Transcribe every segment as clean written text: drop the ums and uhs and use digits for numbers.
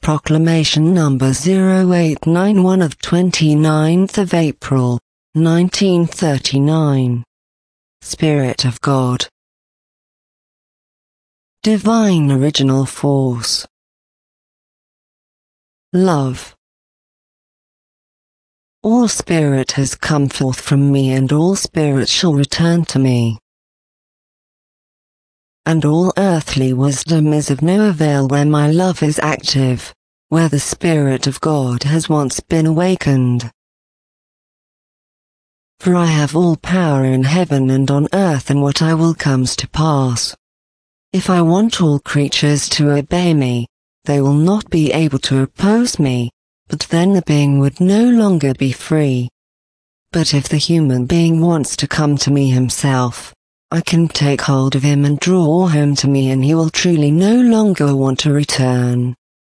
Proclamation number 0891 of 29th of April, 1939. Spirit of God. Divine Original Force. Love. All spirit has come forth from me, and all spirit shall return to me. And all earthly wisdom is of no avail where my love is active, where the Spirit of God has once been awakened. For I have all power in heaven and on earth, and what I will comes to pass. If I want all creatures to obey me, they will not be able to oppose me, but then the being would no longer be free. But if the human being wants to come to me himself, I can take hold of him and draw him to me, and he will truly no longer want to return.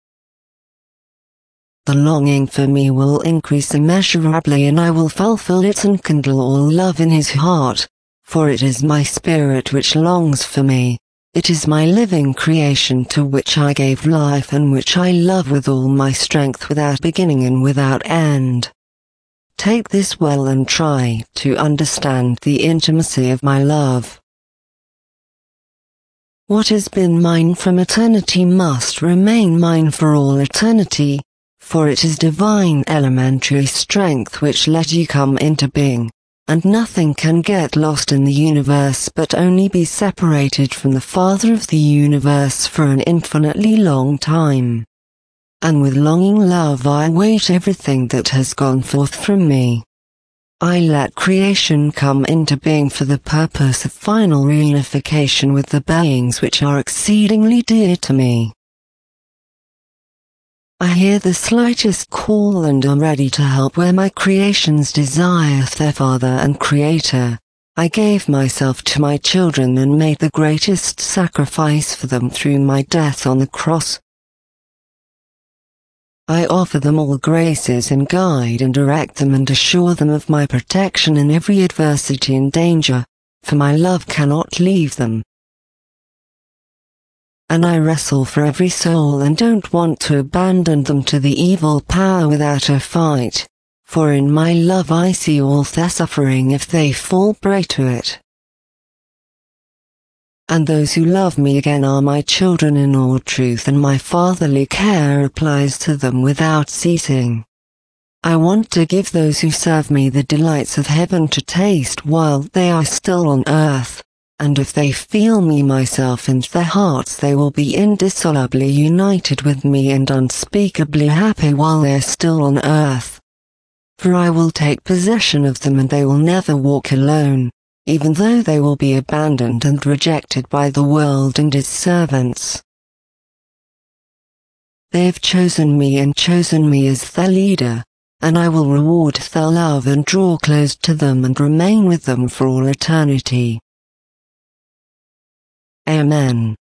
The longing for me will increase immeasurably, and I will fulfill it and kindle all love in his heart, for it is my spirit which longs for me. It is my living creation to which I gave life, and which I love with all my strength, without beginning and without end. Take this well and try to understand the intimacy of my love. What has been mine from eternity must remain mine for all eternity, for it is divine elementary strength which let you come into being, and nothing can get lost in the universe but only be separated from the Father of the universe for an infinitely long time. And with longing love I wait everything that has gone forth from me. I let creation come into being for the purpose of final reunification with the beings which are exceedingly dear to me. I hear the slightest call and am ready to help where my creations desireth their Father and Creator. I gave myself to my children and made the greatest sacrifice for them through my death on the cross. I offer them all graces and guide and direct them and assure them of my protection in every adversity and danger, for my love cannot leave them. And I wrestle for every soul and don't want to abandon them to the evil power without a fight, for in my love I see all their suffering if they fall prey to it. And those who love me again are my children in all truth, and my fatherly care applies to them without ceasing. I want to give those who serve me the delights of heaven to taste while they are still on earth, and if they feel me myself in their hearts they will be indissolubly united with me and unspeakably happy while they are still on earth. For I will take possession of them, and they will never walk alone, even though they will be abandoned and rejected by the world and its servants. They have chosen me and chosen me as their leader, and I will reward their love and draw close to them and remain with them for all eternity. Amen.